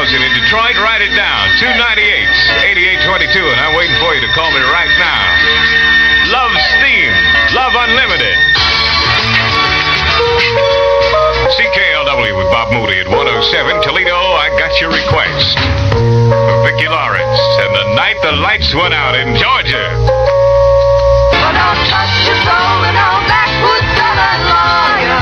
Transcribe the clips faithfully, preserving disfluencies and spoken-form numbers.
thousand in Detroit. Write it down. two ninety-eight, eighty-eight twenty-two, and I'm waiting for you to call me right now. Love Steam. Love Unlimited. C K L W with Bob Moody at one oh seven. Toledo, I got your request. Vicki Lawrence and The Night the Lights Went Out in Georgia. Well, don't touch your soul and all backwoods of a lawyer.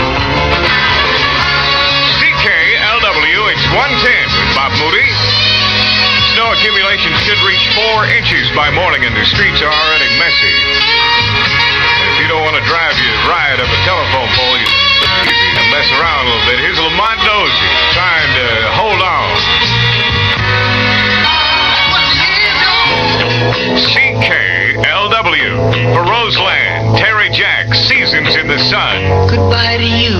C K L W, it's one ten with Bob Moody. Snow accumulation should reach four inches by morning, and the streets are already messy. If you don't want to drive your ride up a telephone pole, you easy to mess around a little bit. Here's Lamont Dozy trying to hold on. C K L W for Roseland, Terry Jack, Seasons in the Sun. Goodbye to you.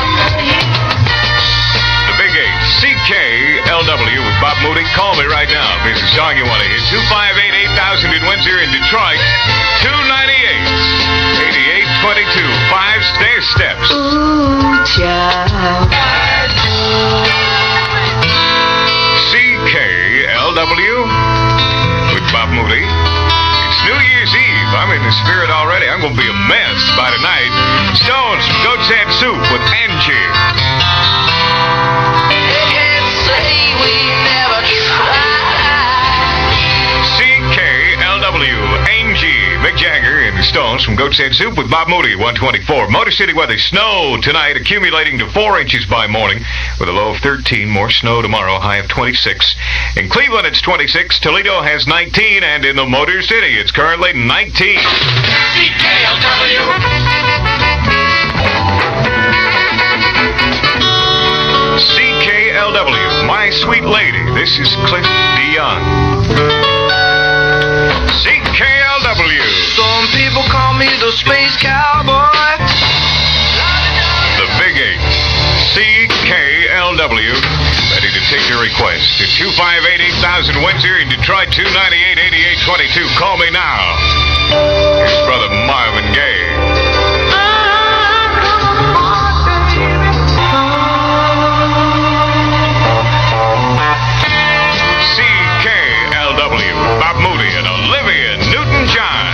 The Big Eight, C K L W with Bob Moody. Call me right now if there's a song you want to hear. two five eight, eight thousand in Windsor. In Detroit, two ninety-eight, eighty-eight twenty-two. Five stair steps. Ooh, child. C K L W with Bob Moody. It's New Year's Eve. I'm in the spirit already. I'm going to be a mess by tonight. Stones from Goat's Head Soup with Angie. They can't say we never tried. C K L W, Angie, Mick Jagger, and the Stones from Goat's Head Soup with Bob Moody, one twenty-four. Motor City weather, snow tonight, accumulating to four inches by morning, with a low of thirteen. More snow tomorrow, high of twenty-six. In Cleveland, it's twenty-six. Toledo has nineteen, and in the Motor City, it's currently nineteen. C K L W. C K L W, My Sweet Lady. This is Cliff Dion. C K L W. Some people call me the space cowboy. The Big Eight. C K L W. Ready to take your request. At two five eight, eight thousand Windsor. In Detroit, two ninety-eight, eighty-eight twenty-two. Call me now. Here's Brother Marvin Gaye. C K L W. Bob Moody and Olivia Newton-John.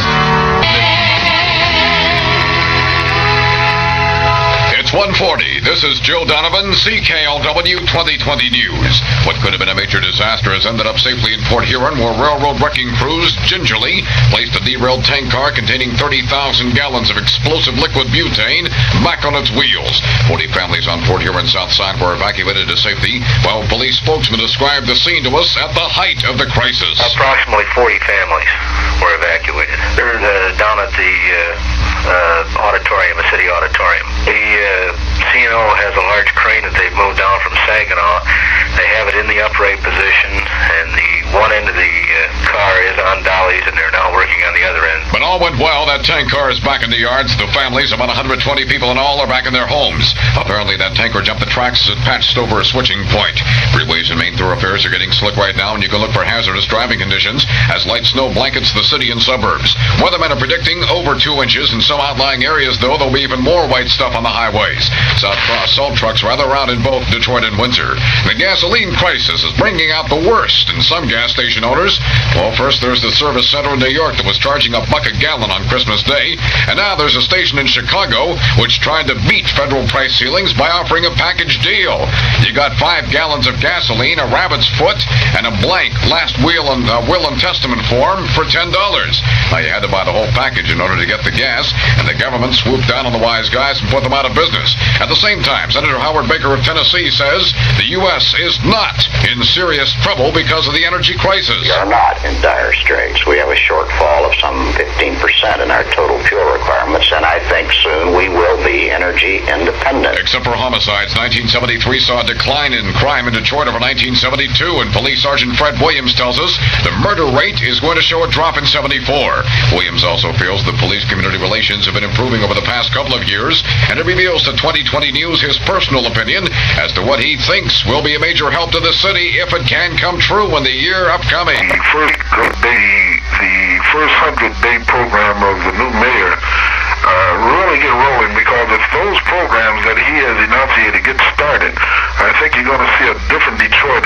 It's one forty. This is Joe Donovan, C K L W twenty twenty News. What could have been a major disaster has ended up safely in Port Huron, where railroad wrecking crews gingerly placed a derailed tank car containing thirty thousand gallons of explosive liquid butane back on its wheels. forty families on Port Huron South Side were evacuated to safety, while police spokesman described the scene to us at the height of the crisis. Approximately forty families were evacuated. They're uh, down at the uh, uh, auditorium, the city auditorium. The uh, C N O has a large crane that they've moved down from Saginaw. They have it in the upright position, and the one end of the uh, car is on dollies, and they're now working on the other end. But all went well. That tank car is back in the yards. The families, about one hundred twenty people in all, are back in their homes. Apparently, that tanker jumped the tracks as it patched over a switching point. Freeways and main thoroughfares are getting slick right now, and you can look for hazardous driving conditions as light snow blankets the city and suburbs. Weathermen are predicting over two inches. In some outlying areas, though, there'll be even more white stuff on the highways. South Cross salt trucks rather around in both Detroit and Windsor. The gasoline crisis is bringing out the worst in some gas station owners. Well, first there's the service center in New York that was charging a buck a gallon on Christmas Day, and now there's a station in Chicago which tried to beat federal price ceilings by offering a package deal. You got five gallons of gasoline, a rabbit's foot, and a blank last will and uh, will and testament form for ten dollars. Now you had to buy the whole package in order to get the gas, and the government swooped down on the wise guys and put them out of business. At the same time, Senator Howard Baker of Tennessee says the U S is not in serious trouble because of the energy crisis. We are not in dire straits. We have a shortfall of some fifteen percent in our total fuel requirements, and I think soon we will be energy independent. Except for homicides, nineteen seventy-three saw a decline in crime in Detroit over nineteen seventy-two, and Police Sergeant Fred Williams tells us the murder rate is going to show a drop in seventy-four. Williams also feels that police-community relations have been improving over the past couple of years, and it reveals to twenty twenty News his personal opinion as to what he thinks will be a major help to the city if it can come true in the year upcoming. The first day, the first hundred-day program of the new mayor uh, really get rolling, because if those programs that he has enunciated get started, I think you're going to see a different Detroit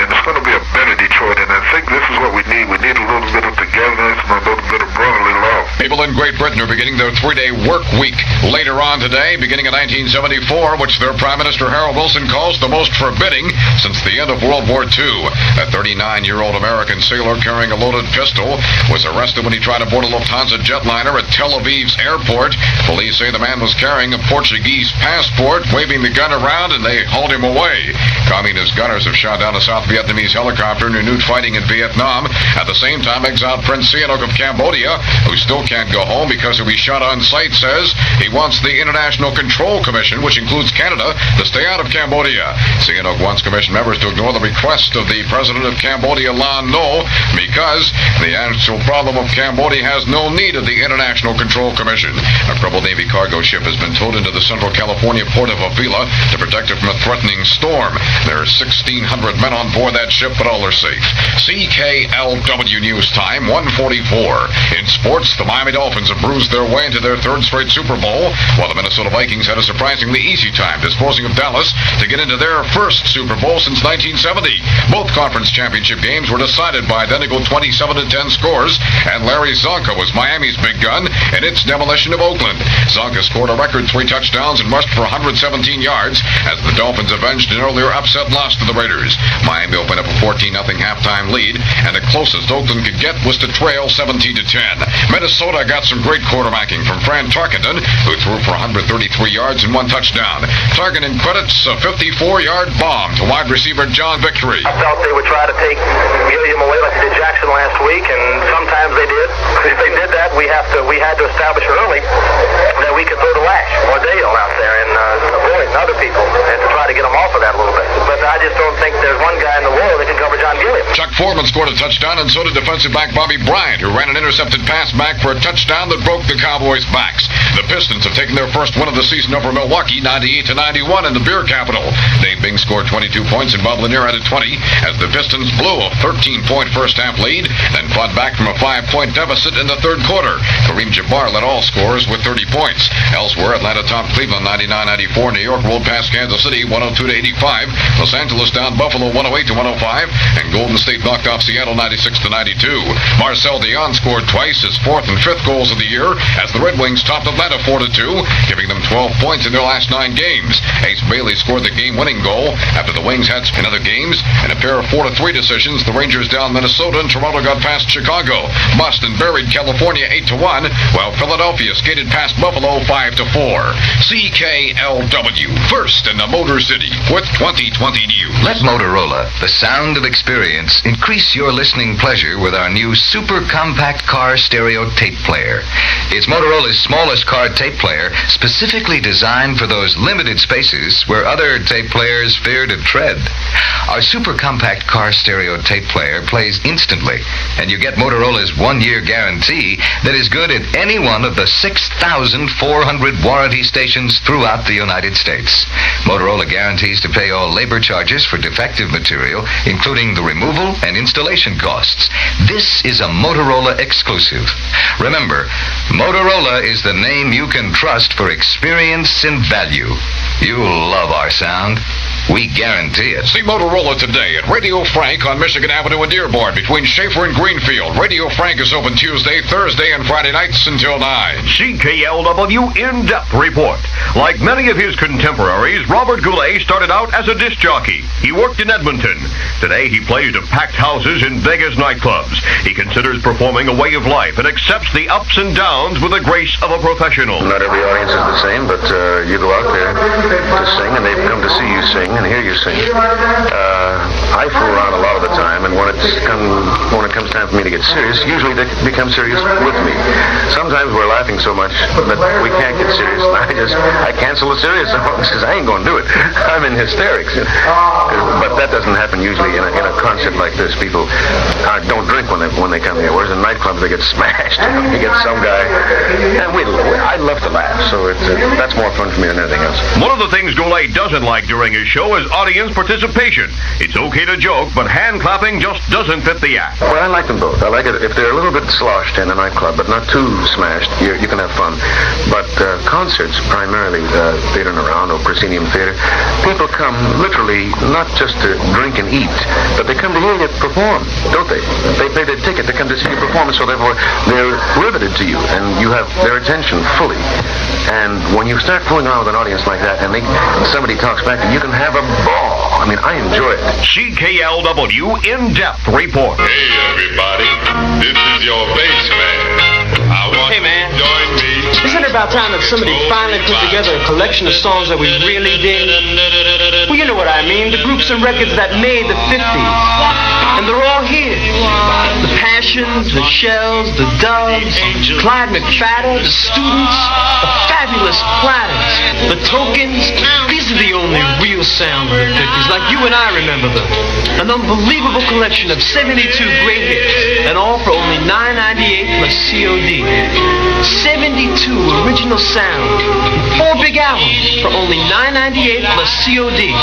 are beginning their three-day work week later on today, beginning in nineteen seventy-four, which their Prime Minister Harold Wilson calls the most forbidding since the end of World War Two. A thirty-nine-year-old American sailor carrying a loaded pistol was arrested when he tried to board a Lufthansa jetliner at Tel Aviv's airport. Police say the man was carrying a Portuguese passport, waving the gun around, and they hauled him away. Communist gunners have shot down a South Vietnamese helicopter and renewed fighting in Vietnam. At the same time, exiled Prince Sihanouk of Cambodia, who still can't go home because he'll be shot on sight, says he wants the International Control Commission, which includes Canada, to stay out of Cambodia. Sihanouk wants commission members to ignore the request of the president of Cambodia, Lon Nol, because the actual problem of Cambodia has no need of the International Control Commission. A crippled Navy cargo ship has been towed into the Central California port of Avila to protect it from a threatening storm. There are sixteen hundred men on board that ship, but all are safe. C K L W News Time, one forty-four. In sports, the Miami Dolphins have bruised their way into their third straight Super Bowl, while the Minnesota Vikings had a surprisingly easy time disposing of Dallas to get into their first Super Bowl since nineteen seventy. Both conference championship games were decided by identical twenty-seven to ten scores, and Larry Zonka was Miami's big gun in its demolition of Oakland. Zonka scored a record three touchdowns and rushed for one hundred seventeen yards as the Dolphins avenged an earlier upset loss to the Raiders. Miami opened up a fourteen nothing halftime lead, and the closest Oakland could get was to trail seventeen to ten. Minnesota got some great quarterbacking from Fran Tarkenton, who threw for one hundred thirty-three yards and one touchdown. Tarkenton credits a fifty-four-yard bomb to wide receiver John Victory. I felt they would try to take William away like they did Jackson last week, and sometimes they did. If they did that, we have to we had to establish early that we could throw to Lash or Dale out there and uh, Boyd and other people, and to try to get them off of that a little bit. But I just don't think there's one guy in the world that can cover John Gilliam. Chuck Foreman scored a touchdown, and so did defensive back Bobby Bryant, who ran an intercepted pass back for a touchdown that broke the Cowboys' backs. The Pistons have taken their first win of the season over Milwaukee, ninety-eight to ninety-one in the beer capital. Dave Bing scored twenty-two points, and Bob Lanier added twenty as the Pistons blew a thirteen-point first-half lead, then fought back from a five-point deficit in the third quarter. Kareem Jabbar led all scorers with thirty points. Elsewhere, Atlanta topped Cleveland ninety-nine ninety-four. New York rolled past Kansas City one oh two to eighty-five. Los Angeles down Buffalo one oh eight to one oh five, and Golden State knocked off Seattle ninety-six to ninety-two. Marcel Dion scored twice, his fourth and fifth goals of the year, as the Red Wings topped Atlanta four to two, giving them twelve points in their last nine games. Ace Bailey scored the game-winning goal after the Wings had in other games. In a pair of four to three decisions, the Rangers down Minnesota, and Toronto got past Chicago. Boston buried California eight to one, while Philadelphia skated past Buffalo five to four. C K L W, first in the Motor City with twenty twenty news. Let Motorola, the sound of experience, increase your listening pleasure with our new super compact car stereo tape player. It's Motorola's smallest car tape player, specifically designed for those limited spaces where other tape players fear to tread. Our super compact car stereo tape player plays instantly, and you get Motorola's one-year guarantee that is good at any one of the six thousand four hundred warranty stations throughout the United States. Motorola guarantees to pay all labor charges for defective material, including the removal and installation costs. This is a Motorola exclusive. Remember, Motorola is the name you can trust for experience and value. You'll love our sound. We guarantee it. See Motorola today at Radio Frank on Michigan Avenue in Dearborn between Schaefer and Greenfield. Radio Frank is open Tuesday, Thursday, and Friday nights until nine. C K L W In-Depth Report. Like many of his contemporaries, Robert Goulet started out as a disc jockey. He worked in Edmonton. Today he plays to packed houses in Vegas nightclubs. He considers performing a way of life and accepts the ups and downs with the grace of a professional. Not every audience is the same, but uh, you go out there to sing, and they've come to see you sing and hear you sing. Uh, I fool around a lot of the time, and when it's come, when it comes time for me to get serious, usually they become serious with me. Sometimes we're laughing so much that we can't get serious. I just I cancel the serious song because I ain't going to do it. I'm in hysterics. But that doesn't happen usually in a, in a concert like this. People uh, don't drink when they when they come here. Whereas in nightclubs they get smashed. You get some guy, and we I love to laugh. So it's uh, that's more fun for me than anything else. One of the things Goulet doesn't like during his show show is audience participation. It's okay to joke, but hand clapping just doesn't fit the act. Well, I like them both. I like it if they're a little bit sloshed in a nightclub, but not too smashed. You, you can have fun. But uh, concerts, primarily uh, Theater in a Round or Proscenium Theater, people come literally not just to drink and eat, but they come to hear you perform, don't they? They pay their ticket to come to see you perform, and so therefore they're riveted to you, and you have their attention fully. And when you start fooling around with an audience like that, and they, somebody talks back to you, you can have a ball. I mean, I enjoy it. C K L W In-Depth Report. Hey, everybody. This is your bass man. I want hey, man. you to join me. Isn't it about time that somebody finally put together a collection of songs that we really dig? Well, you know what I mean. The groups and records that made the fifties. And they're all here. The Passions, the Shells, the Doves, Clyde McFadden, the Students, the Fabulous Platters, the Tokens. These are the only real sound of the fifties, like you and I remember them. An unbelievable collection of seventy-two great hits, and all for only nine ninety-eight plus C O D. seventy-two original sound, and four big albums for only nine ninety-eight plus C O D.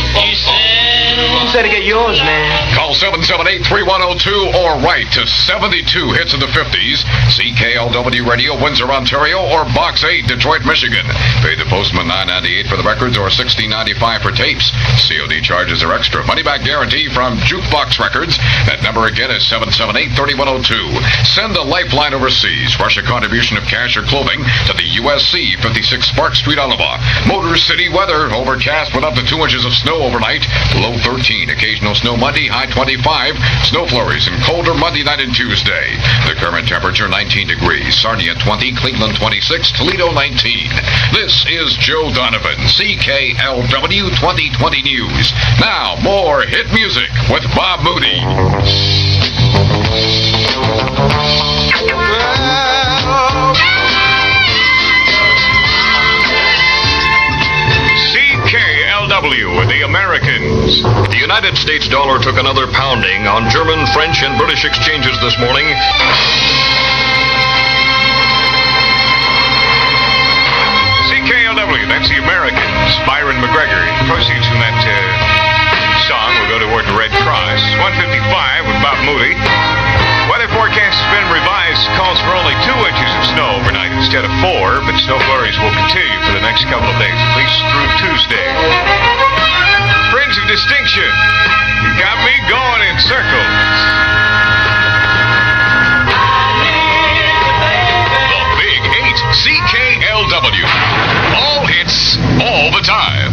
You better get yours, man. Call seven seven eight, three one zero two or write to seventy-two Hits of the fifties, C K L W Radio, Windsor, Ontario, or Box eight, Detroit, Michigan. Pay the postman nine ninety-eight for the records or sixteen ninety-five for tapes. C O D charges are extra. Money back guarantee from Jukebox Records. That number again is seven seven eight, three one zero two. Send a lifeline overseas. Rush a contribution of cash or clothing to the U S C, fifty-six Spark Street, Ottawa. Motor City weather. Overcast with up to two inches of snow overnight. Low thirteen. Occasional snow Monday. High twenty-five. Snow flurries and colder Monday night and Tuesday. The current temperature nineteen degrees. Sarnia twenty. Cleveland twenty-six. Toledo nineteen. This is Joe Donovan, C K L W twenty twenty News. Now, more hit music with Bob Moody. C K L W with the Americans. The United States dollar took another pounding on German, French, and British exchanges this morning. C K L W, that's the Americans. Byron McGregor. Proceeds from that uh, song will go toward the Red Cross. one fifty-five with Bob Moody. Weather forecast has been revised. Calls for only two inches of snow overnight instead of four, but snow flurries will continue for the next couple of days, at least through Tuesday. Friends of distinction, you got me going in circles. The Big Eight, C K L W. All hits, all the time.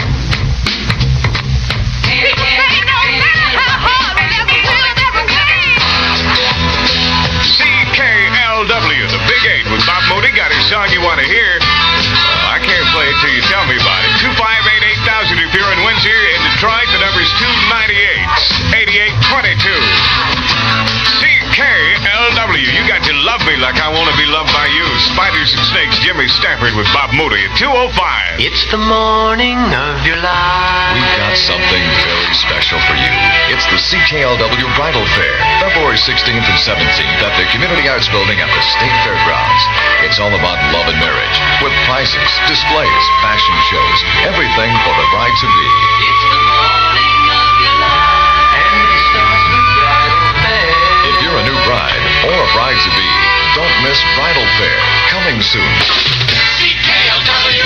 C K L W, the Big Eight with Bob Moody. Got a song you want to hear? Well, I can't play it till you tell me about it. two five eight, eight thousand if you're in Windsor. In Detroit, the number's two ninety-eight, eighty-eight twenty-two. C K L W, you got to love me like I want to be loved by you. Spiders and Snakes, Jimmy Stafford with Bob Moody at two oh five. It's the morning of your life. We've got something very special for you. It's the C K L W Bridal Fair, February sixteenth and seventeenth at the Community Arts Building at the State Fairgrounds. It's all about love and marriage, with prizes, displays, fashion shows, everything for the bride-to-be. It's the morning of your life, and it starts with Bridal Fair. If you're a new bride or a bride-to-be, don't miss Bridal Fair, coming soon. C K L W.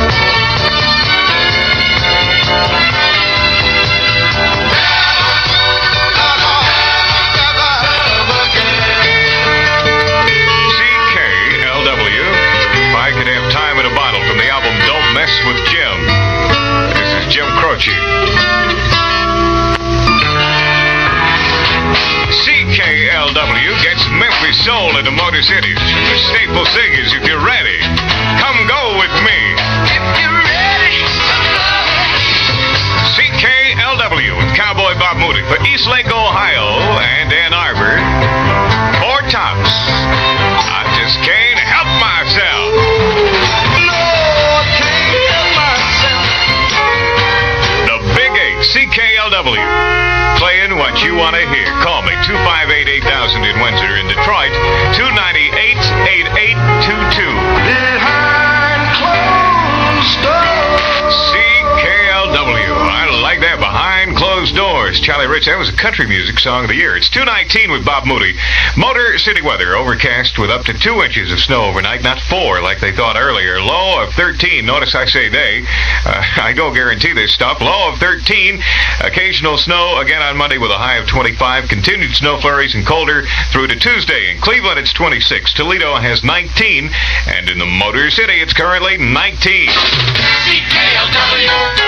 With Jim. This is Jim Croce. C K L W gets Memphis soul into Motor Cities. The staple singers, if you're ready, come go with me. If you're ready, come go with me. C K L W with Cowboy Bob Moody for East Lake, Ohio, and Ann Arbor. Four tops. I just can't help myself. C K L W, playing what you want to hear. Call me, two five eight, eight thousand in Windsor. In Detroit, two nine eight, eight eight two two. Behind closed doors. C K L W, course, Charlie Rich, that was a country music song of the year. It's two nineteen with Bob Moody. Motor City weather, overcast with up to two inches of snow overnight, not four like they thought earlier. Low of thirteen. Notice I say they. Uh, I don't guarantee this stuff. Low of thirteen. Occasional snow again on Monday with a high of twenty-five. Continued snow flurries and colder through to Tuesday. In Cleveland, it's twenty-six. Toledo has nineteen. And in the Motor City, it's currently nineteen. C K L W.